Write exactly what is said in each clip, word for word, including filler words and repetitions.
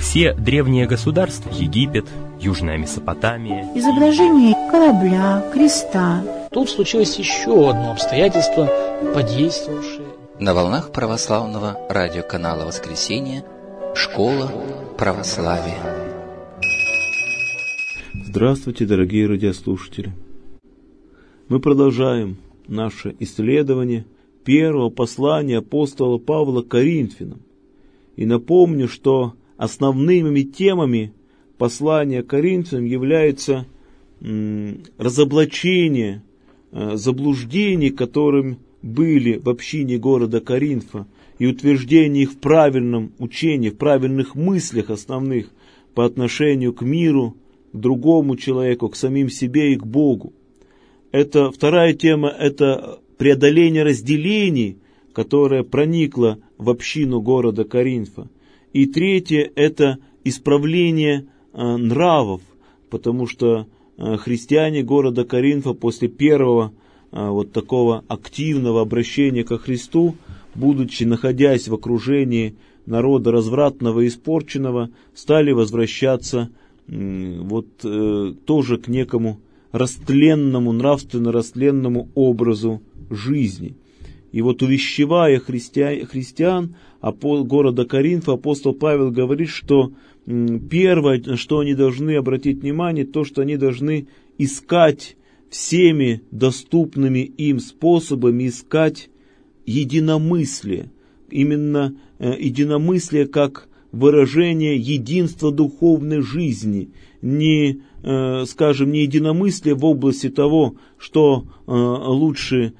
Все древние государства, Египет, Южная Месопотамия, изображение корабля, креста. Тут случилось еще одно обстоятельство, подействовавшее. На волнах православного радиоканала «Воскресенье» Школа православия. Здравствуйте, дорогие радиослушатели! Мы продолжаем наше исследование первого послания апостола Павла к Коринфянам. И напомню, что основными темами послания к Коринфянам являются м, разоблачение э, заблуждений, которым были в общине города Коринфа, и утверждение их в правильном учении, в правильных мыслях основных по отношению к миру, к другому человеку, к самим себе и к Богу. Это вторая тема, это преодоление разделений, которое проникло в общину города Коринфа. И третье, это исправление э, нравов, потому что э, христиане города Коринфа после первого э, вот такого активного обращения ко Христу, будучи находясь в окружении народа развратного и испорченного, стали возвращаться э, вот э, тоже к некому растленному, нравственно растленному образу жизни. И вот увещевая христиан, христиан города Коринфа, апостол Павел говорит, что первое, на что они должны обратить внимание, то, что они должны искать всеми доступными им способами, искать единомыслие. Именно единомыслие как выражение единства духовной жизни, не, скажем, не единомыслие в области того, что лучше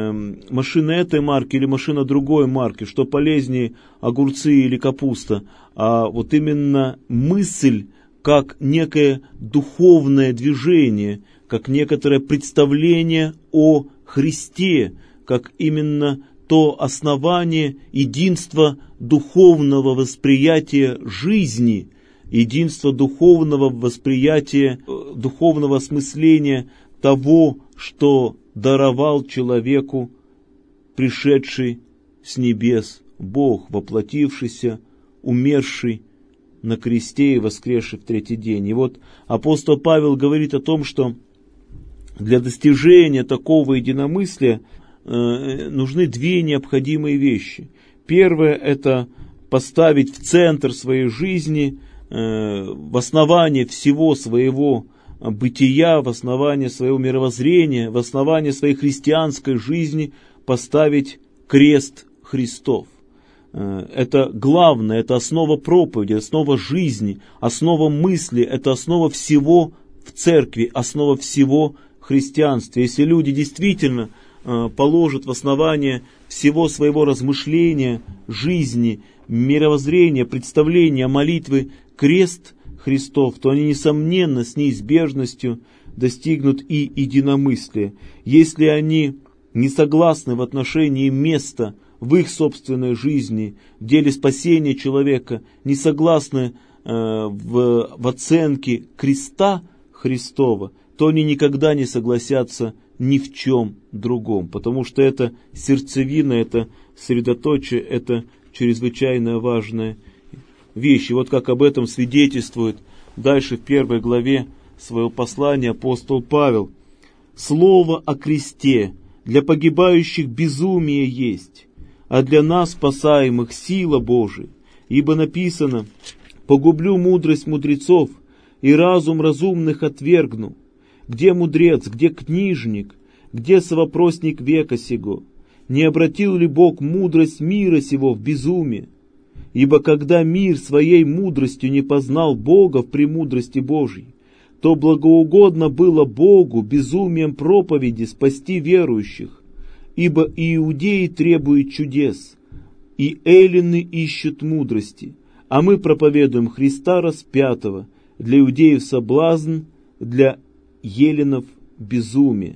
машина этой марки или машина другой марки, что полезнее огурцы или капуста, а вот именно мысль как некое духовное движение, как некоторое представление о Христе, как именно то основание единства духовного восприятия жизни, единства духовного восприятия, духовного осмысления того, что даровал человеку пришедший с небес Бог, воплотившийся, умерший на кресте и воскресший в третий день. И вот апостол Павел говорит о том, что для достижения такого единомыслия э, нужны две необходимые вещи. Первое – это поставить в центр своей жизни, э, в основании всего своего бытия, в основании своего мировоззрения, в основании своей христианской жизни поставить крест Христов. Это главное, это основа проповеди, основа жизни, основа мысли, это основа всего в церкви, основа всего христианства. Если люди действительно положат в основание всего своего размышления, жизни, мировоззрения, представления, молитвы крест Христов, то они, несомненно, с неизбежностью достигнут и единомыслия. Если они не согласны в отношении места в их собственной жизни, в деле спасения человека, не согласны э, в, в оценке креста Христова, то они никогда не согласятся ни в чем другом, потому что это сердцевина, это средоточие, это чрезвычайно важная вещь. И вот как об этом свидетельствует дальше в первой главе своего послания апостол Павел. «Слово о кресте для погибающих безумие есть, а для нас, спасаемых, сила Божия. Ибо написано: погублю мудрость мудрецов и разум разумных отвергну. Где мудрец, где книжник, где совопросник века сего? Не обратил ли Бог мудрость мира сего в безумие? Ибо когда мир своей мудростью не познал Бога в премудрости Божьей, то благоугодно было Богу безумием проповеди спасти верующих. Ибо и иудеи требуют чудес, и эллины ищут мудрости, а мы проповедуем Христа распятого, для иудеев соблазн, для эллинов безумие».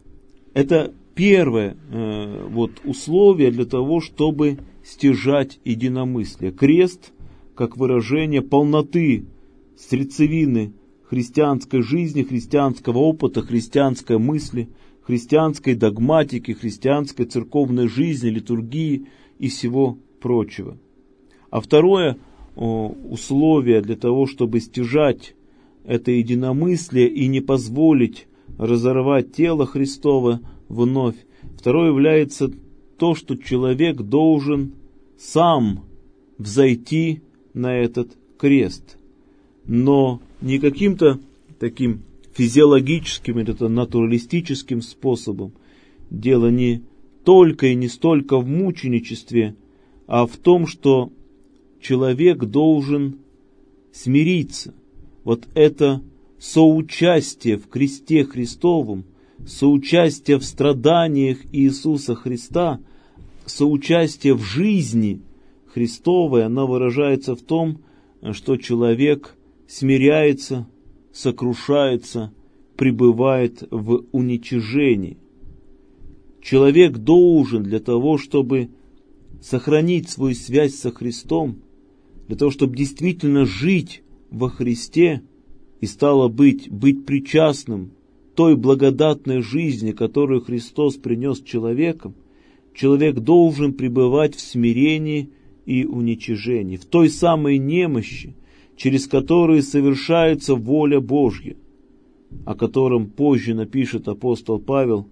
Это первое э, вот, условие для того, чтобы стяжать единомыслие. Крест, как выражение полноты сердцевины христианской жизни, христианского опыта, христианской мысли, христианской догматики, христианской церковной жизни, литургии и всего прочего. А второе, условия для того, чтобы стяжать это единомыслие и не позволить разорвать тело Христово вновь. Второе является то, что человек должен сам взойти на этот крест. Но не каким-то таким физиологическим или натуралистическим способом. Дело не только и не столько в мученичестве, а в том, что человек должен смириться. Вот это соучастие в кресте Христовом, соучастие в страданиях Иисуса Христа, соучастие в жизни Христовой, оно выражается в том, что человек смиряется, сокрушается, пребывает в уничижении. Человек должен для того, чтобы сохранить свою связь со Христом, для того, чтобы действительно жить во Христе и стало быть, быть причастным той благодатной жизни, которую Христос принес человеком, человек должен пребывать в смирении и уничижении, в той самой немощи, через которую совершается воля Божья, о котором позже напишет апостол Павел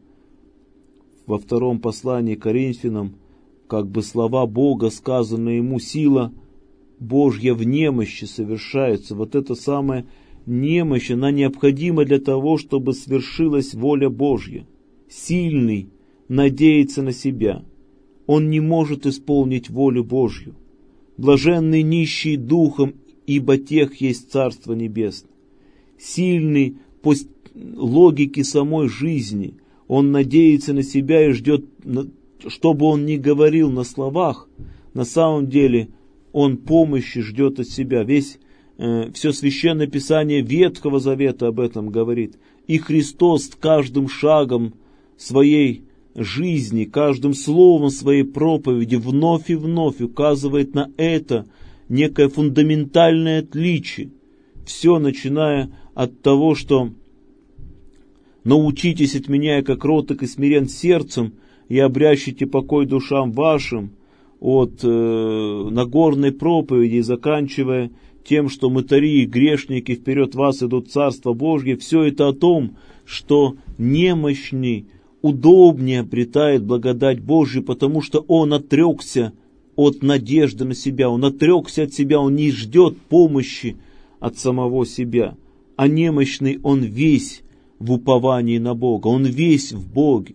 во втором послании к Коринфянам, как бы слова Бога, сказанные ему, сила Божья в немощи совершается. Вот эта самая немощь, она необходима для того, чтобы свершилась воля Божья. Сильный надеется на себя. Он не может исполнить волю Божью. Блаженный нищий духом, ибо тех есть Царство Небесное. Сильный по логике самой жизни, он надеется на себя и ждет, чтобы он не говорил на словах, на самом деле он помощи ждет от себя. Весь, э, все Священное Писание Ветхого Завета об этом говорит. И Христос каждым шагом своей жизни, каждым словом своей проповеди вновь и вновь указывает на это некое фундаментальное отличие. Все начиная от того, что «научитесь от меня, как кроток и смирен сердцем, и обрящите покой душам вашим», от э, Нагорной проповеди, заканчивая тем, что мытари и грешники вперед вас идут в Царство Божье, все это о том, что немощный удобнее обретает благодать Божью, потому что он отрекся от надежды на себя, он отрекся от себя, он не ждет помощи от самого себя, а немощный он весь в уповании на Бога, он весь в Боге.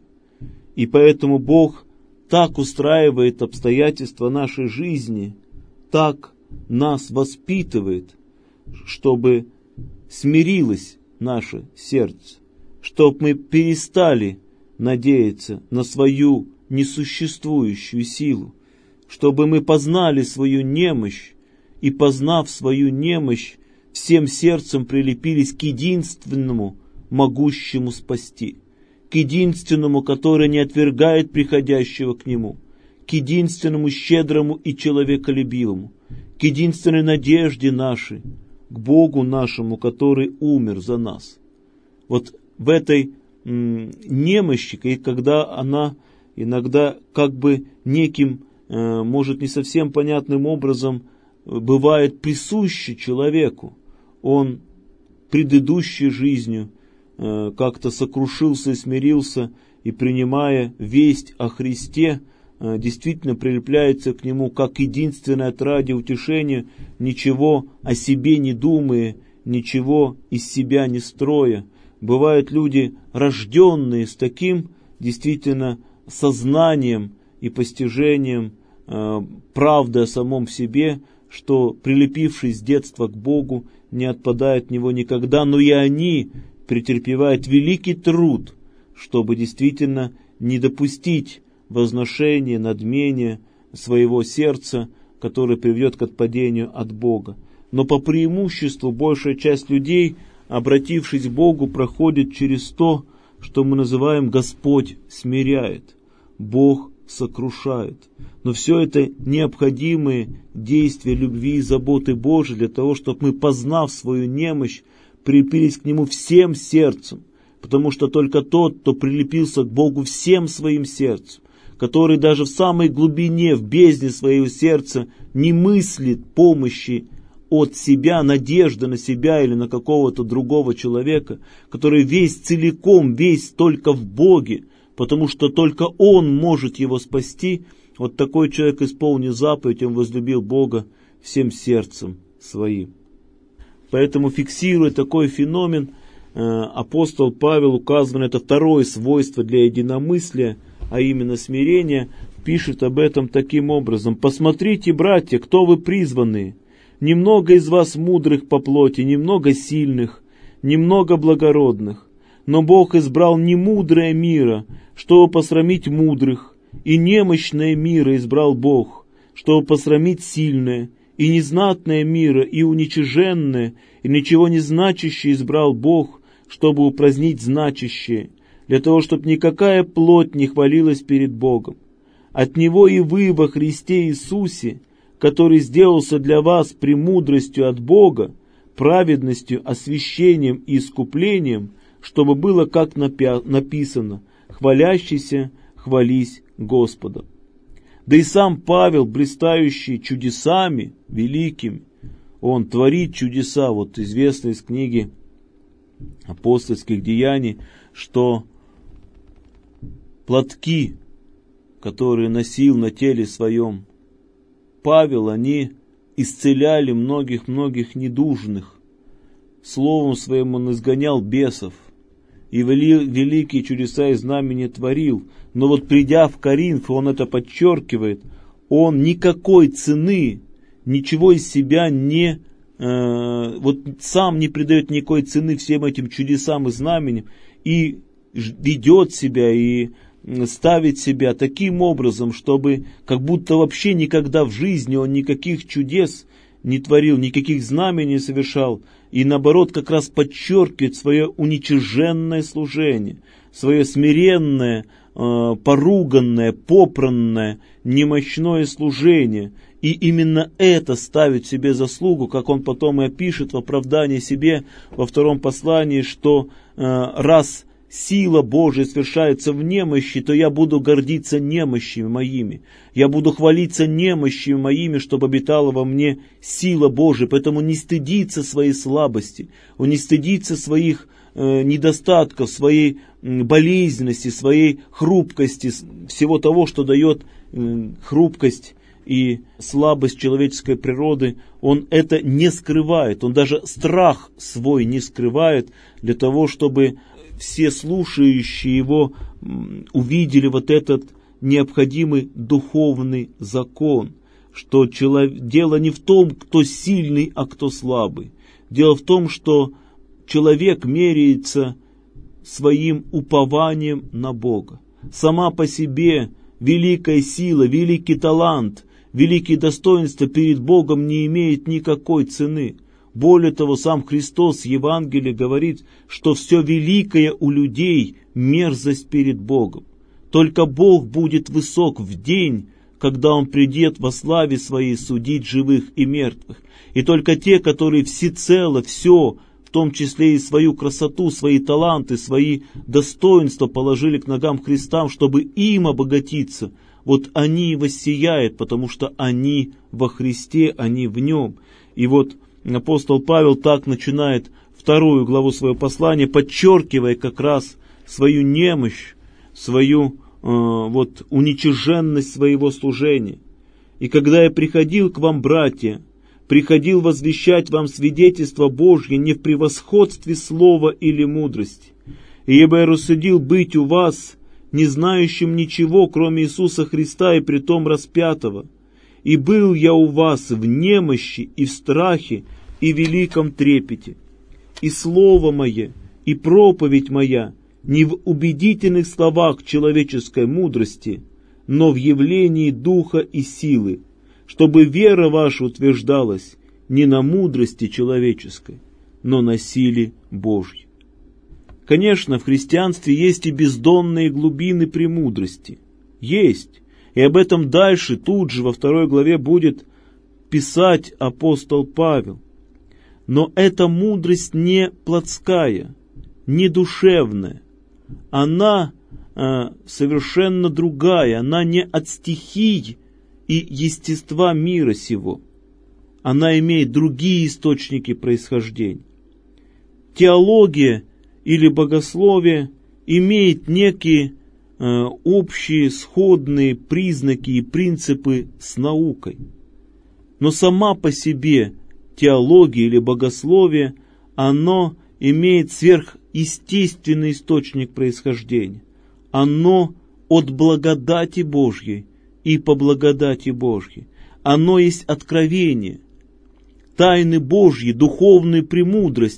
И поэтому Бог так устраивает обстоятельства нашей жизни, так нас воспитывает, чтобы смирилось наше сердце, чтобы мы перестали надеяться на свою несуществующую силу, чтобы мы познали свою немощь и, познав свою немощь, всем сердцем прилепились к единственному, могущему спасти, к единственному, который не отвергает приходящего к нему, к единственному щедрому и человеколюбивому, к единственной надежде нашей, к Богу нашему, который умер за нас. Вот в этой м, немощи, и когда она иногда как бы неким, э, может не совсем понятным образом бывает присуща человеку, он предыдущей жизнью как-то сокрушился и смирился, и, принимая весть о Христе, действительно прилепляется к Нему как единственное отрадие утешения, ничего о себе не думая, ничего из себя не строя. Бывают люди, рожденные с таким действительно сознанием и постижением правды о самом себе, что, прилепившись с детства к Богу, не отпадают от Него никогда, но и они претерпевает великий труд, чтобы действительно не допустить возношения, надмения своего сердца, которое приведет к отпадению от Бога. Но по преимуществу большая часть людей, обратившись к Богу, проходит через то, что мы называем «Господь смиряет», «Бог сокрушает». Но все это необходимые действия любви и заботы Божией для того, чтобы мы, познав свою немощь, прилепились к Нему всем сердцем, потому что только тот, кто прилепился к Богу всем своим сердцем, который даже в самой глубине, в бездне своего сердца не мыслит помощи от себя, надежды на себя или на какого-то другого человека, который весь целиком, весь только в Боге, потому что только Он может его спасти. Вот такой человек, исполнил заповедь, он возлюбил Бога всем сердцем своим. Поэтому, фиксируя такой феномен, апостол Павел указывает на это второе свойство для единомыслия, а именно смирение, пишет об этом таким образом: «Посмотрите, братья, кто вы призванные. Немного из вас мудрых по плоти, немного сильных, немного благородных. Но Бог избрал немудрое мира, чтобы посрамить мудрых, и немощное мира избрал Бог, чтобы посрамить сильное, и незнатное мира, и уничиженное, и ничего не значащее избрал Бог, чтобы упразднить значащее, для того, чтобы никакая плоть не хвалилась перед Богом. От Него и вы во Христе Иисусе, который сделался для вас премудростью от Бога, праведностью, освящением и искуплением, чтобы было, как написано: хвалящийся хвались Господом». Да и сам Павел, блистающий чудесами великими, он творит чудеса. Вот известно из книги апостольских деяний, что платки, которые носил на теле своем Павел, они исцеляли многих-многих недужных. Словом своим он изгонял бесов и великие чудеса и знамения творил. Но вот придя в Коринф, он это подчеркивает, он никакой цены, ничего из себя не, э, вот сам не придает никакой цены всем этим чудесам и знамениям, и ведет себя, и ставит себя таким образом, чтобы как будто вообще никогда в жизни он никаких чудес не творил, никаких знамений не совершал, и наоборот как раз подчеркивает свое уничиженное служение, свое смиренное, поруганное, попранное, немощное служение. И именно это ставит себе заслугу, как он потом и опишет в оправдании себе во втором послании, что раз сила Божия свершается в немощи, то я буду гордиться немощами моими. Я буду хвалиться немощами моими, чтобы обитала во мне сила Божия. Поэтому не стыдиться своей слабости, он не стыдится своих э, недостатков, своей болезненности, своей хрупкости, всего того, что дает э, хрупкость и слабость человеческой природы. Он это не скрывает, он даже страх свой не скрывает для того, чтобы все слушающие его увидели вот этот необходимый духовный закон, что человек, дело не в том, кто сильный, а кто слабый. Дело в том, что человек меряется своим упованием на Бога. Сама по себе великая сила, великий талант, великие достоинства перед Богом не имеют никакой цены. Более того, сам Христос в Евангелии говорит, что все великое у людей – мерзость перед Богом. Только Бог будет высок в день, когда Он придет во славе Своей судить живых и мертвых. И только те, которые всецело все, в том числе и свою красоту, свои таланты, свои достоинства положили к ногам Христа, чтобы им обогатиться, вот они и воссияют, потому что они во Христе, они в Нем. И вот апостол Павел так начинает вторую главу своего послания, подчеркивая как раз свою немощь, свою э, вот, уничиженность своего служения. «И когда я приходил к вам, братья, приходил возвещать вам свидетельство Божье не в превосходстве слова или мудрости, ибо я рассудил быть у вас не знающим ничего, кроме Иисуса Христа и притом распятого. И был я у вас в немощи и в страхе и великом трепете. И слово мое, и проповедь моя не в убедительных словах человеческой мудрости, но в явлении духа и силы, чтобы вера ваша утверждалась не на мудрости человеческой, но на силе Божьей». Конечно, в христианстве есть и бездонные глубины премудрости. Есть. И об этом дальше, тут же, во второй главе будет писать апостол Павел. Но эта мудрость не плотская, не душевная. Она э, совершенно другая, она не от стихий и естества мира сего. Она имеет другие источники происхождения. Теология или богословие имеет некие э, общие сходные признаки и принципы с наукой. Но сама по себе теология или богословие, оно имеет сверхъестественный источник происхождения. Оно от благодати Божьей и по благодати Божьей. Оно есть откровение, тайны Божьи, духовная премудрость,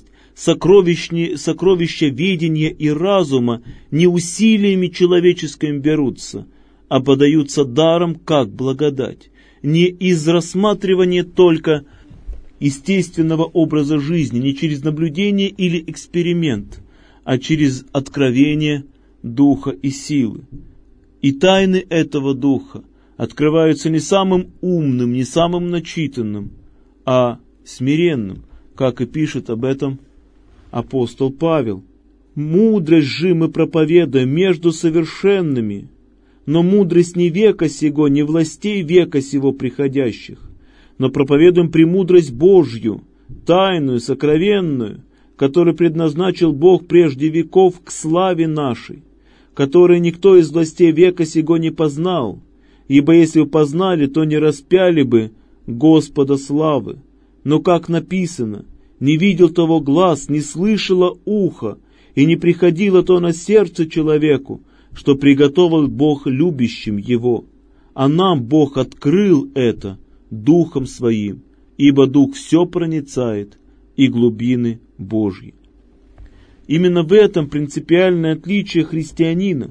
сокровища видения и разума не усилиями человеческими берутся, а подаются даром как благодать. Не из рассматривания только естественного образа жизни, не через наблюдение или эксперимент, а через откровение Духа и силы. И тайны этого Духа открываются не самым умным, не самым начитанным, а смиренным, как и пишет об этом апостол Павел. «Мудрость же мы проповедуем между совершенными, но мудрость не века сего, не властей века сего приходящих, но проповедуем премудрость Божью, тайную, сокровенную, которую предназначил Бог прежде веков к славе нашей, которую никто из властей века сего не познал, ибо если бы познали, то не распяли бы Господа славы. Но как написано, не видел того глаз, не слышало ухо, и не приходило то на сердце человеку, что приготовил Бог любящим его. А нам Бог открыл это Духом Своим, ибо Дух все проницает, и глубины Божьи». Именно в этом принципиальное отличие христианина.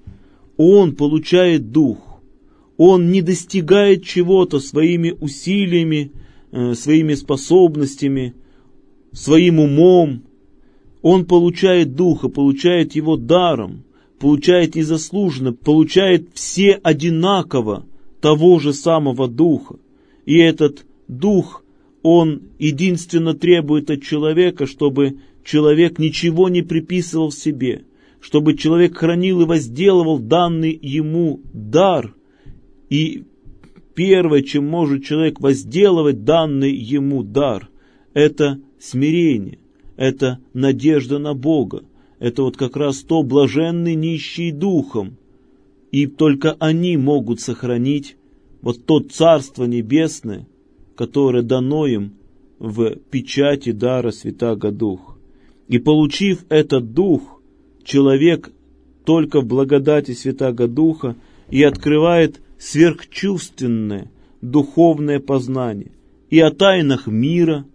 Он получает Дух, он не достигает чего-то своими усилиями, своими способностями, своим умом. Он получает Духа, получает его даром, получает незаслуженно, получает все одинаково того же самого Духа. И этот Дух, он единственно требует от человека, чтобы человек ничего не приписывал себе, чтобы человек хранил и возделывал данный ему дар. И первое, чем может человек возделывать данный ему дар, это смирение, это надежда на Бога, это вот как раз то блаженные нищие духом. И только они могут сохранить вот то Царство Небесное, которое дано им в печати дара Святаго Духа. И получив этот Дух, человек только в благодати Святаго Духа и открывает сверхчувственное духовное познание и о тайнах мира,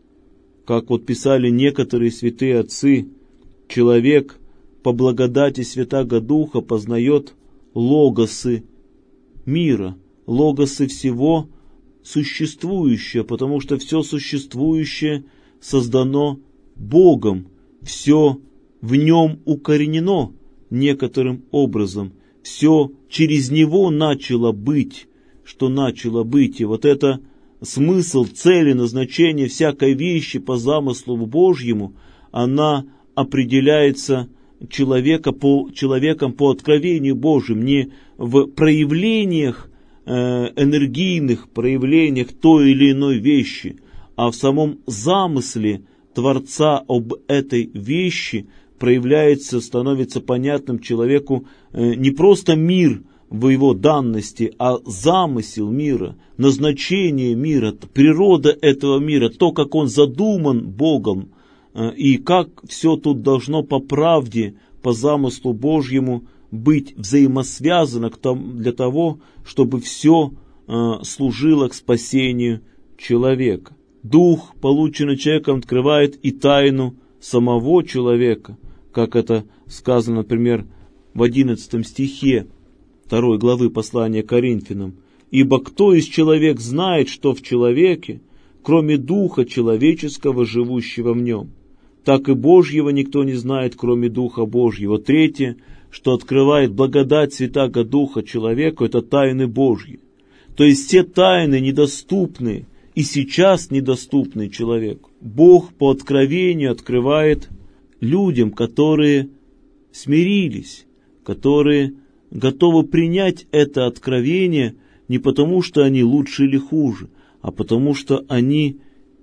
как вот писали некоторые святые отцы, человек по благодати Святаго Духа познает логосы мира, логосы всего существующего, потому что все существующее создано Богом, все в нем укоренено некоторым образом, все через него начало быть, что начало быть. И вот это смысл, цели, назначение всякой вещи по замыслу Божьему, она определяется человека по, человеком по откровению Божьим, не в проявлениях, э, энергийных проявлениях той или иной вещи, а в самом замысле Творца об этой вещи проявляется, становится понятным человеку э, не просто мир в его данности, а замысел мира, назначение мира, природа этого мира, то, как он задуман Богом, э, и как все тут должно по правде, по замыслу Божьему быть взаимосвязано к тому, для того, чтобы все э, служило к спасению человека. Дух, полученный человеком, открывает и тайну самого человека, как это сказано, например, в одиннадцатом стихе второй главы послания к Коринфянам. «Ибо кто из человек знает, что в человеке, кроме Духа человеческого, живущего в нем? Так и Божьего никто не знает, кроме Духа Божьего». Третье, что открывает благодать Святаго Духа человеку, это тайны Божьи. То есть все тайны недоступные, и сейчас недоступный человеку, Бог по откровению открывает людям, которые смирились, которые готовы принять это откровение не потому, что они лучше или хуже, а потому что они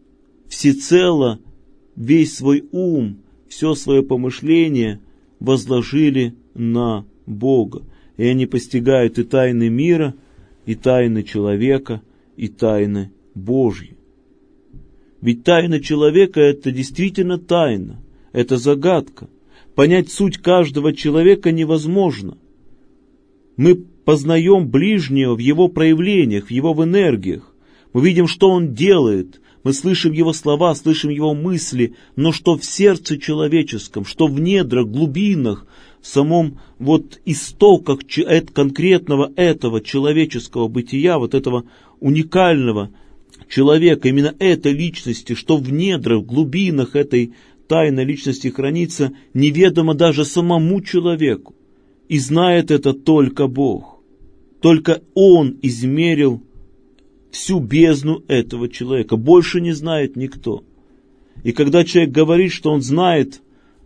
всецело весь свой ум, все свое помышление возложили на Бога. И они постигают и тайны мира, и тайны человека, и тайны Божьи. Ведь тайна человека — это действительно тайна, это загадка. Понять суть каждого человека невозможно. Мы познаем ближнего в его проявлениях, в его энергиях. Мы видим, что он делает, мы слышим его слова, слышим его мысли, но что в сердце человеческом, что в недрах, глубинах, в самом вот истоках конкретного этого человеческого бытия, вот этого уникального человека, именно этой личности, что в недрах, в глубинах этой тайной личности хранится, неведомо даже самому человеку. И знает это только Бог. Только Он измерил всю бездну этого человека. Больше не знает никто. И когда человек говорит, что он знает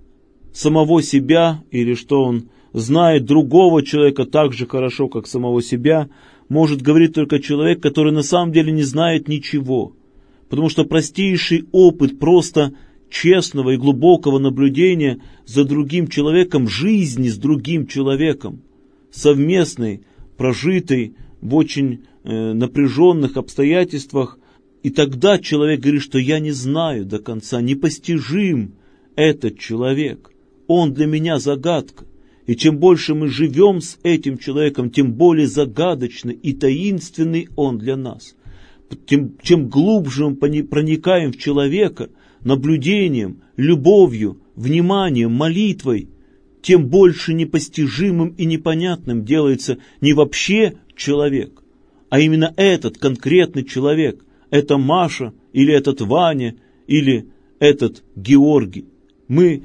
самого себя, или что он знает другого человека так же хорошо, как самого себя, может говорить только человек, который на самом деле не знает ничего. Потому что простейший опыт просто честного и глубокого наблюдения за другим человеком, жизни с другим человеком, совместной, прожитой в очень э, напряженных обстоятельствах, и тогда человек говорит, что я не знаю до конца, непостижим этот человек, он для меня загадка. И чем больше мы живем с этим человеком, тем более загадочный и таинственный он для нас. Тем, чем глубже мы проникаем в человека, наблюдением, любовью, вниманием, молитвой, тем больше непостижимым и непонятным делается не вообще человек, а именно этот конкретный человек. Это Маша, или этот Ваня, или этот Георгий. Мы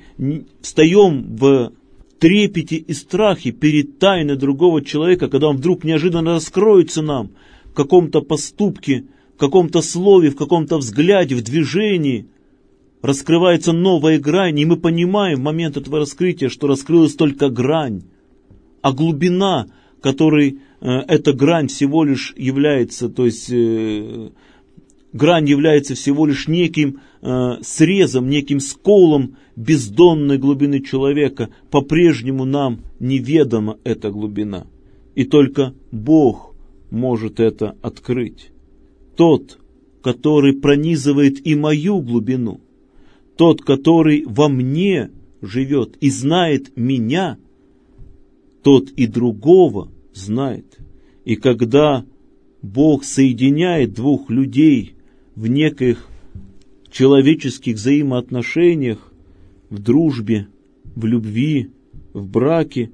встаем в трепете и страхе перед тайной другого человека, когда он вдруг неожиданно раскроется нам в каком-то поступке, в каком-то слове, в каком-то взгляде, в движении. Раскрывается новая грань, и мы понимаем в момент этого раскрытия, что раскрылась только грань, а глубина, которой э, эта грань всего лишь является, то есть э, грань является всего лишь неким э, срезом, неким сколом бездонной глубины человека, по-прежнему нам неведома эта глубина, и только Бог может это открыть. Тот, который пронизывает и мою глубину, тот, который во мне живет и знает меня, тот и другого знает. И когда Бог соединяет двух людей в неких человеческих взаимоотношениях, в дружбе, в любви, в браке,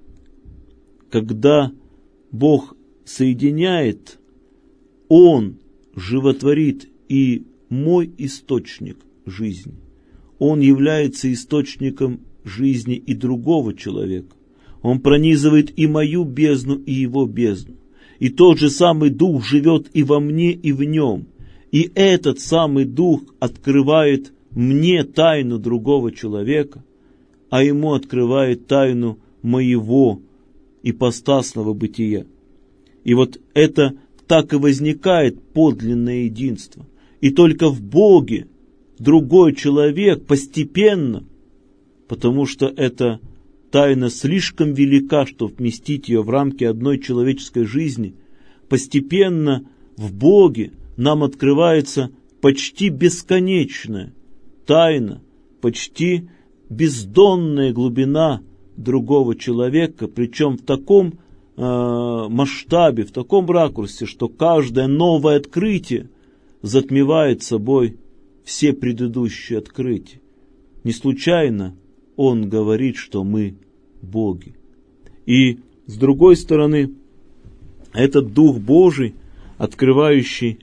когда Бог соединяет, Он животворит и мой источник жизни. Он является источником жизни и другого человека. Он пронизывает и мою бездну, и его бездну. И тот же самый Дух живет и во мне, и в нем. И этот самый Дух открывает мне тайну другого человека, а ему открывает тайну моего ипостасного бытия. И вот это так и возникает подлинное единство. И только в Боге другой человек постепенно, потому что эта тайна слишком велика, чтобы вместить ее в рамки одной человеческой жизни, постепенно в Боге нам открывается почти бесконечная тайна, почти бездонная глубина другого человека, причем в таком э, масштабе, в таком ракурсе, что каждое новое открытие затмевает собой все предыдущие открытия. Не случайно Он говорит, что мы боги. И с другой стороны, этот Дух Божий, открывающий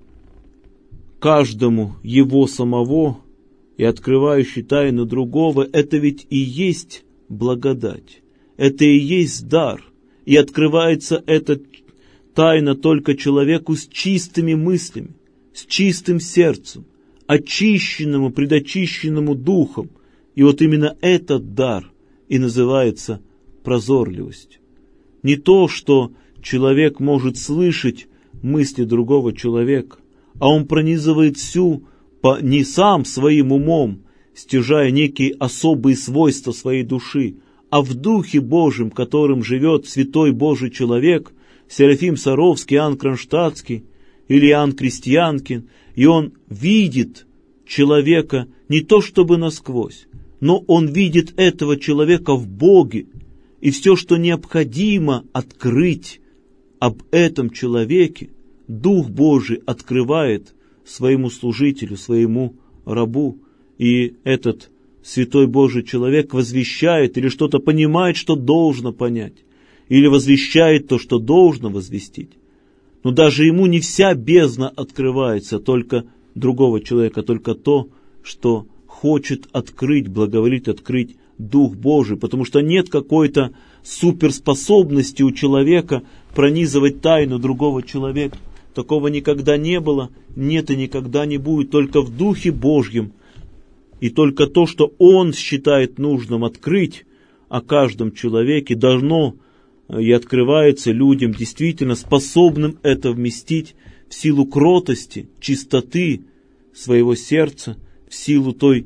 каждому Его самого и открывающий тайну другого, это ведь и есть благодать. Это и есть дар. И открывается эта тайна только человеку с чистыми мыслями, с чистым сердцем, очищенному, предочищенному духом. И вот именно этот дар и называется прозорливостью. Не то, что человек может слышать мысли другого человека, а он пронизывает всю по, не сам своим умом, стяжая некие особые свойства своей души, а в Духе Божьем, которым живет святой Божий человек, Серафим Саровский, Иоанн Кронштадтский или Иоанн Крестьянкин, и он видит человека не то чтобы насквозь, но он видит этого человека в Боге, и все, что необходимо открыть об этом человеке, Дух Божий открывает своему служителю, своему рабу, и этот святой Божий человек возвещает или что-то понимает, что должно понять, или возвещает то, что должно возвестить. Но даже ему не вся бездна открывается, только другого человека, только то, что хочет открыть, благоволит открыть Дух Божий, потому что нет какой-то суперспособности у человека пронизывать тайну другого человека. Такого никогда не было, нет и никогда не будет, только в Духе Божьем. И только то, что Он считает нужным открыть о каждом человеке, должно и открывается людям, действительно способным это вместить в силу кротости, чистоты своего сердца, в силу той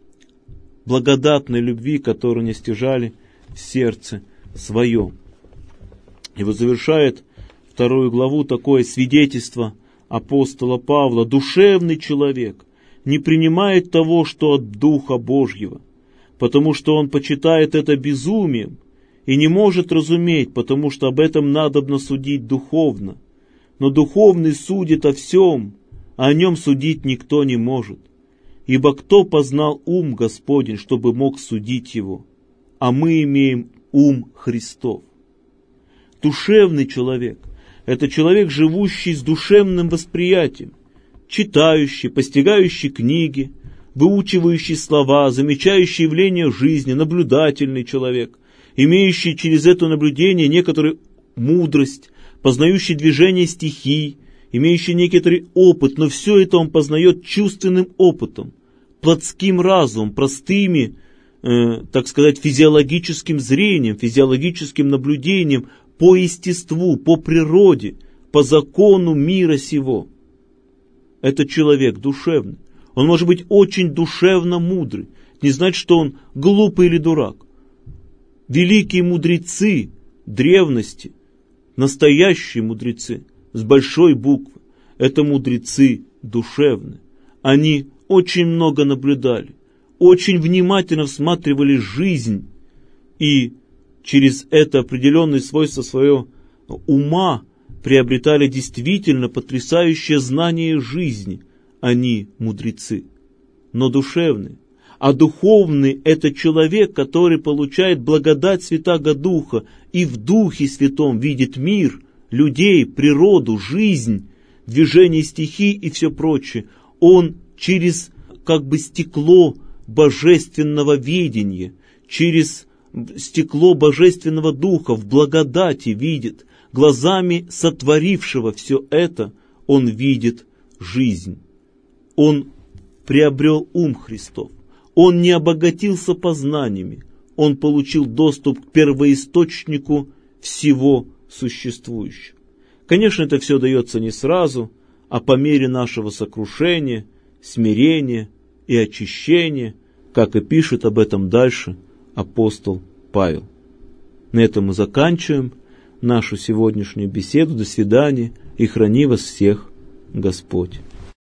благодатной любви, которую они стяжали в сердце своем. И вот завершает вторую главу такое свидетельство апостола Павла. Душевный человек не принимает того, что от Духа Божьего, потому что он почитает это безумием и не может разуметь, потому что об этом надобно судить духовно. Но духовный судит о всем, а о нем судить никто не может. Ибо кто познал ум Господень, чтобы мог судить его? А мы имеем ум Христов. Душевный человек – это человек, живущий с душевным восприятием, читающий, постигающий книги, выучивающий слова, замечающий явления жизни, наблюдательный человек, имеющий через это наблюдение некоторую мудрость, познающий движение стихий, имеющий некоторый опыт, но все это он познает чувственным опытом, плотским разумом, простыми, э, так сказать, физиологическим зрением, физиологическим наблюдением по естеству, по природе, по закону мира сего. Это человек душевный. Он может быть очень душевно мудрый, не значит, что он глупый или дурак. Великие мудрецы древности, настоящие мудрецы, с большой буквы, это мудрецы душевные. Они очень много наблюдали, очень внимательно всматривали жизнь и через это определенные свойства своего ума приобретали действительно потрясающее знание жизни. Они мудрецы, но душевные. А духовный – это человек, который получает благодать Святаго Духа и в Духе Святом видит мир, людей, природу, жизнь, движение стихий и все прочее. Он через как бы стекло божественного видения, через стекло божественного духа в благодати видит, глазами сотворившего все это, он видит жизнь. Он приобрел ум Христов, он не обогатился познаниями, он получил доступ к первоисточнику всего существующего. Конечно, это все дается не сразу, а по мере нашего сокрушения, смирения и очищения, как и пишет об этом дальше апостол Павел. На этом мы заканчиваем нашу сегодняшнюю беседу. До свидания, и храни вас всех Господь.